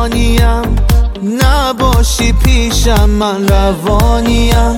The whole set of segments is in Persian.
فانیم، نباشی پیشم من روانیم.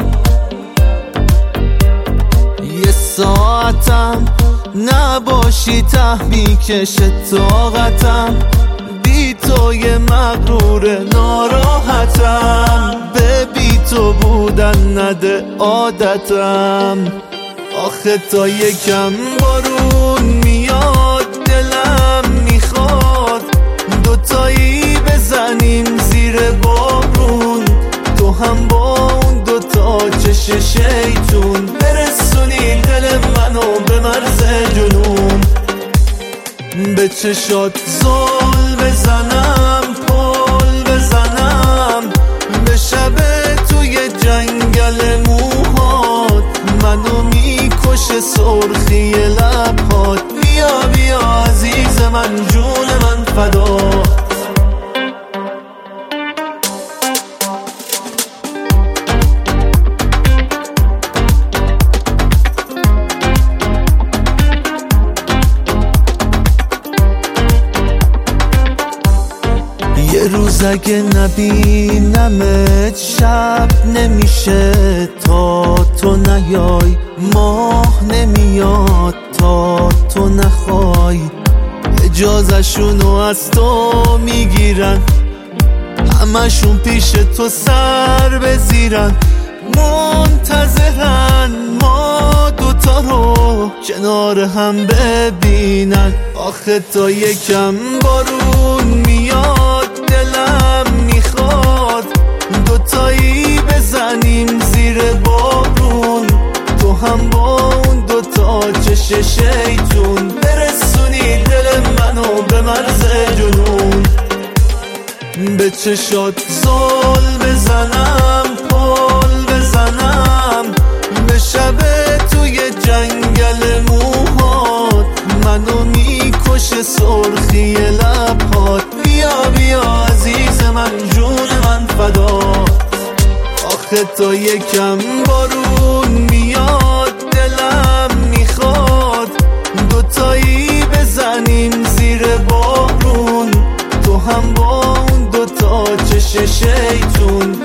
یه ساعتم نباشی ته میکش طاقتم، بی تو یه مغرور ناراحتم، به بی تو بودن نده عادتم. آخه تا یکم بارون میاد دلم میخواد دوتایی بزنیم زیر بارون، تو هم با اون دوتا چش شیطون برسونی دل منو به مرز جنون. به چشات زل بزنم پل بزنم، به شب توی جنگل موهات منو میکشه سرخی لبهات. بیا بیا عزیز من جون من فدا. یه روز اگه نبینمت شب نمیشه تا تو نیای، ماه نمیاد تا تو نخوای، اجازه‌شونو از تو میگیرن همشون پیش تو سر بزیرن، منتظرن ما دوتا رو کنار هم ببینن. آخه تا یکم بارون میاد دلم میخواد دوتایی بزنیم زیر بارون، تو هم با اون دوتا چش شیطون برسونی دل منو به مرز جنون. به چشات زل بزنم پل بزنم، به شب توی جنگل موهات منو میکشه سرخی لبهات. بیا بیا عزیز من جون من فدا. آخه تا یکم بارون میاد دلم میخواد دوتایی بزنیم زیر بارون، تو هم با اون دوتا چش شیطون